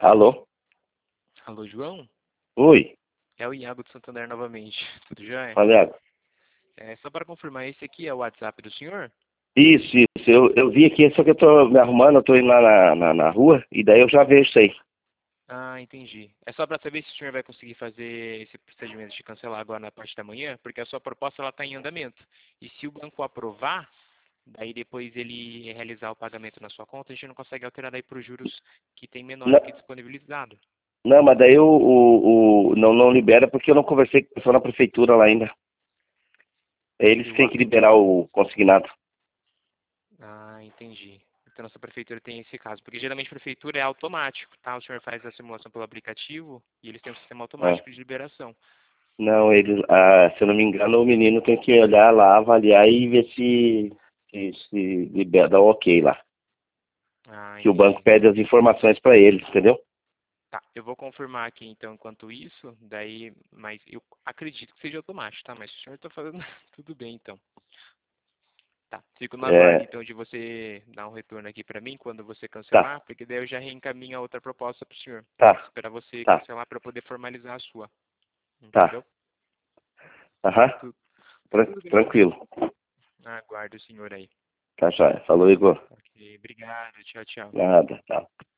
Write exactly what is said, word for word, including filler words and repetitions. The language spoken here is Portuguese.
Alô? Alô, João? Oi, É o Iago de Santander novamente. Tudo jóia? Faleago. É, só para confirmar, esse aqui é o WhatsApp do senhor? Isso, isso. Eu, eu vi aqui, só que eu tô me arrumando, eu tô indo lá na, na, na rua, e daí eu já vejo isso aí. Ah, entendi. É só para saber se o senhor vai conseguir fazer esse procedimento de cancelar agora na parte da manhã, porque a sua proposta ela está em andamento. E se o banco aprovar, daí depois ele realizar o pagamento na sua conta, a gente não consegue alterar daí para os juros que tem menor Não, aqui disponibilizado. não, mas daí o, o, o- não, não libera porque eu não conversei com o pessoal na prefeitura lá ainda. É eles E que o, têm a- que liberar o consignado. Ah, entendi. Então nossa prefeitura tem esse caso, porque geralmente a prefeitura é automático, tá? O senhor faz a simulação pelo aplicativo e eles têm um sistema Ah, automático de liberação. não, eles, ah, se eu não me engano, o menino tem que olhar lá, avaliar e ver se, se, se libera, dá o ok lá. Ah, Que o banco entendi. pede as informações para eles, entendeu? Tá, eu vou confirmar aqui então enquanto isso, daí, mas eu acredito que seja automático, tá? Mas o senhor tá fazendo tudo bem então. Tá, fico no aguardo É, então de você dar um retorno aqui pra mim quando você tá, cancelar, porque daí eu já reencaminho a outra proposta pro senhor. tá, Esperar você tá, cancelar para poder formalizar a sua, tá. entendeu? Aham, Tudo, tran- tudo bem então. tranquilo. Aguardo o senhor aí. Tá, joia. Falou, Igor. Ok, obrigado, tchau, tchau. Nada, tá.